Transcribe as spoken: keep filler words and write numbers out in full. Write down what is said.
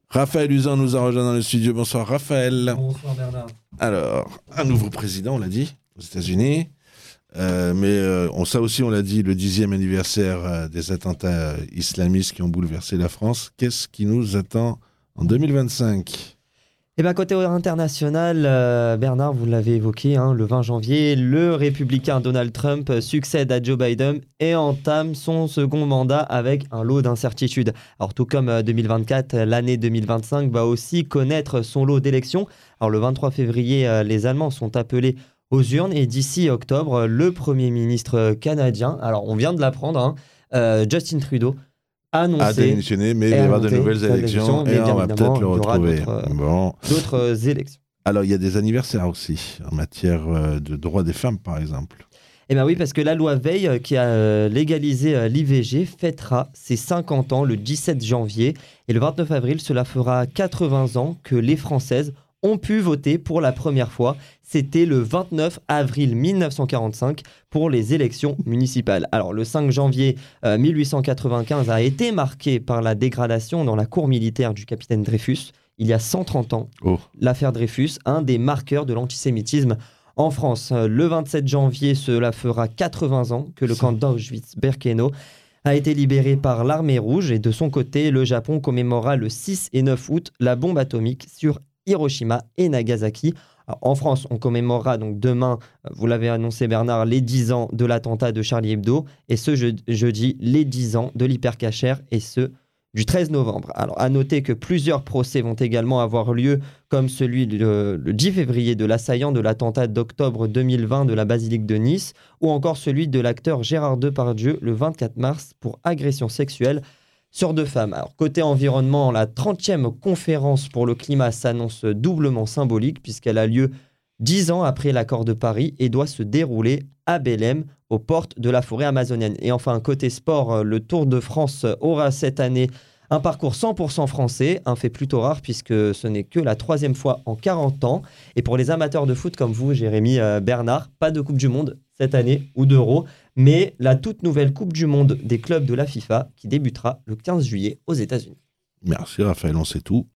Raphaël Uzan nous a rejoint dans le studio. Bonsoir Raphaël. Bonsoir Bernard. Alors, un nouveau président, on l'a dit, aux États-Unis. Euh, mais euh, on, ça aussi, on l'a dit, le dixième anniversaire euh, des attentats euh, islamistes qui ont bouleversé la France. Qu'est-ce qui nous attend en deux mille vingt-cinq ? Eh bien, côté international, euh, Bernard, vous l'avez évoqué, hein, le vingt janvier, le républicain Donald Trump succède à Joe Biden et entame son second mandat avec un lot d'incertitudes. Alors, tout comme euh, deux mille vingt-quatre, l'année deux mille vingt-cinq va aussi connaître son lot d'élections. Alors, le vingt-trois février, euh, les Allemands sont appelés aux urnes et d'ici octobre, le Premier ministre canadien, alors on vient de l'apprendre, hein, euh, Justin Trudeau, a annoncé... A démissionné, mais il va y avoir de nouvelles élections et on va peut-être le retrouver. D'autres, bon. d'autres élections. Alors, il y a des anniversaires aussi, en matière de droits des femmes, par exemple. Eh bien oui, parce que la loi Veil, qui a légalisé l'I V G, fêtera ses cinquante ans le dix-sept janvier. Et le vingt-neuf avril, cela fera quatre-vingts ans que les Françaises ont pu voter pour la première fois. C'était le vingt-neuf avril mille neuf cent quarante-cinq pour les élections municipales. Alors, le cinq janvier euh, mille huit cent quatre-vingt-quinze a été marqué par la dégradation dans la cour militaire du capitaine Dreyfus. Il y a cent trente ans, oh. L'affaire Dreyfus, un des marqueurs de l'antisémitisme en France. Le vingt-sept janvier, cela fera quatre-vingts ans que le camp d'Auschwitz-Birkenau a été libéré par l'armée rouge. Et de son côté, le Japon commémorera le six et neuf août la bombe atomique sur Hiroshima et Nagasaki. Alors, en France, on commémorera donc demain, vous l'avez annoncé Bernard, les dix ans de l'attentat de Charlie Hebdo et ce je- jeudi, les dix ans de l'hypercachère et ce du treize novembre. Alors, à noter que plusieurs procès vont également avoir lieu, comme celui le, le dix février de l'assaillant de l'attentat d'octobre deux mille vingt de la basilique de Nice, ou encore celui de l'acteur Gérard Depardieu le vingt-quatre mars pour agression sexuelle sur deux femmes. Alors, côté environnement, la trentième conférence pour le climat s'annonce doublement symbolique puisqu'elle a lieu dix ans après l'accord de Paris et doit se dérouler à Belém, aux portes de la forêt amazonienne. Et enfin, côté sport, le Tour de France aura cette année un parcours cent pour cent français, un fait plutôt rare puisque ce n'est que la troisième fois en quarante ans. Et pour les amateurs de foot comme vous, Jérémy, euh, Bernard, pas de Coupe du Monde cette année ou d'Euro, mais la toute nouvelle Coupe du Monde des clubs de la FIFA qui débutera le quinze juillet aux États-Unis. Merci Raphaël, on sait tout.